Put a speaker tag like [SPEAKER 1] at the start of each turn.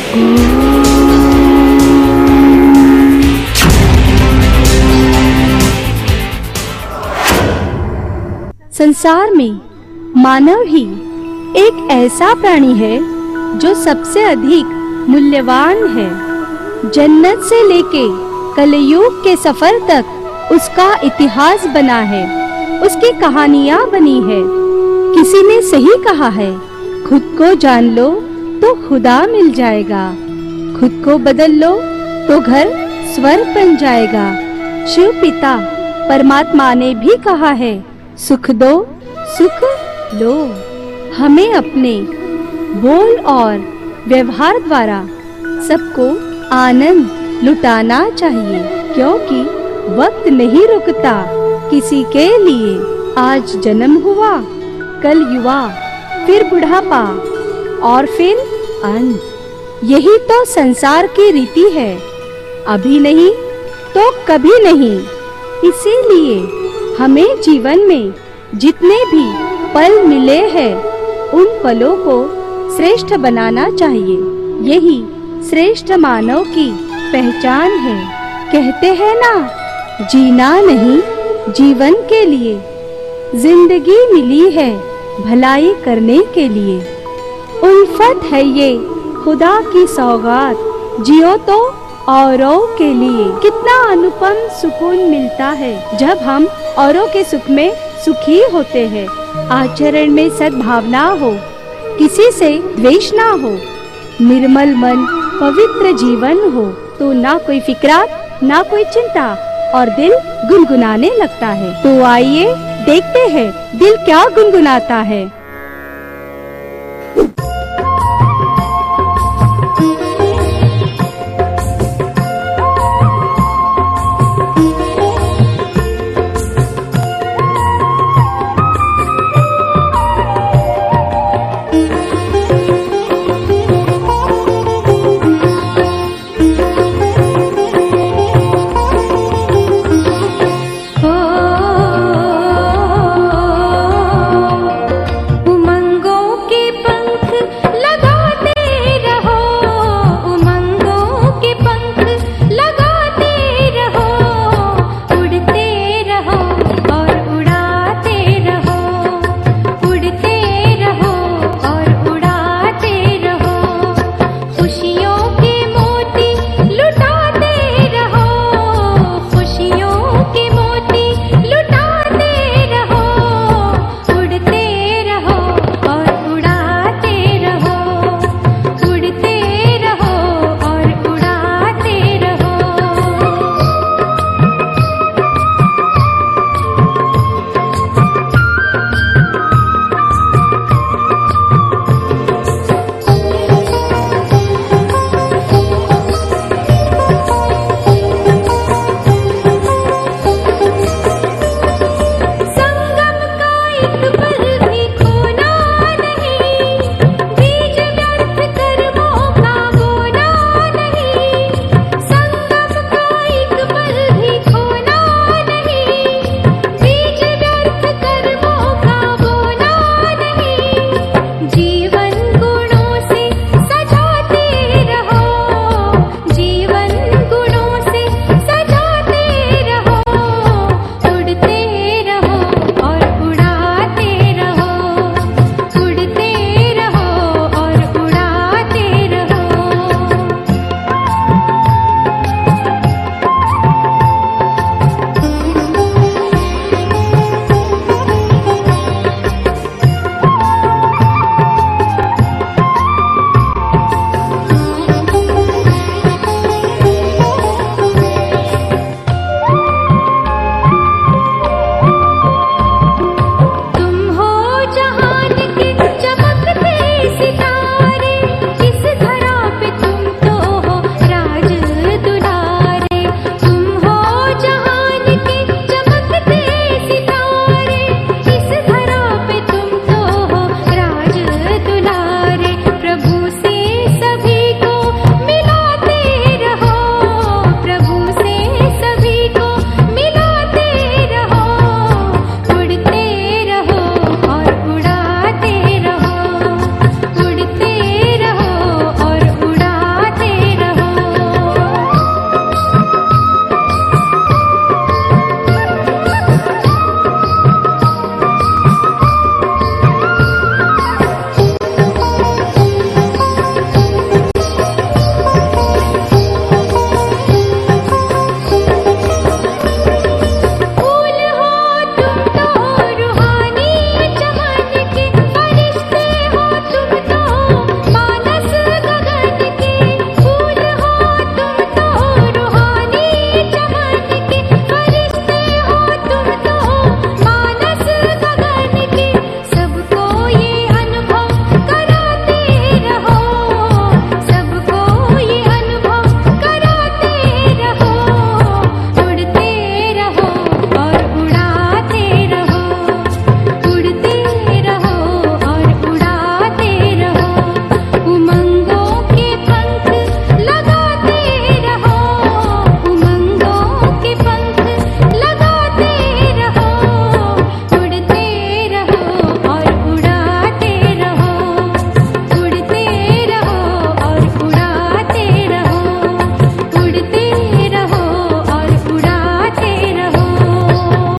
[SPEAKER 1] संसार में मानव ही एक ऐसा प्राणी है जो सबसे अधिक मूल्यवान है। जन्नत से लेके कलयुग के सफर तक उसका इतिहास बना है, उसकी कहानियां बनी है। किसी ने सही कहा है, खुद को जान लो तो खुदा मिल जाएगा, खुद को बदल लो तो घर स्वर्ग बन जाएगा। शिव पिता परमात्मा ने भी कहा है, सुख दो सुख लो। हमें अपने बोल और व्यवहार द्वारा सबको आनंद लुटाना चाहिए, क्योंकि वक्त नहीं रुकता किसी के लिए। आज जन्म हुआ, कल युवा, फिर बुढ़ापा और फिर अंत। यही तो संसार की रीति है, अभी नहीं तो कभी नहीं। इसीलिए हमें जीवन में जितने भी पल मिले हैं उन पलों को श्रेष्ठ बनाना चाहिए। यही श्रेष्ठ मानव की पहचान है। कहते हैं ना, जीना नहीं जीवन के लिए, जिंदगी मिली है भलाई करने के लिए। उल्फत है ये खुदा की सौगात, जियो तो औरों के लिए। कितना अनुपम सुकून मिलता है जब हम औरों के सुख में सुखी होते हैं। आचरण में सद्भावना हो, किसी से द्वेष ना हो, निर्मल मन पवित्र जीवन हो, तो ना कोई फिक्रात ना कोई चिंता और दिल गुनगुनाने लगता है। तो आइए देखते हैं दिल क्या गुनगुनाता है।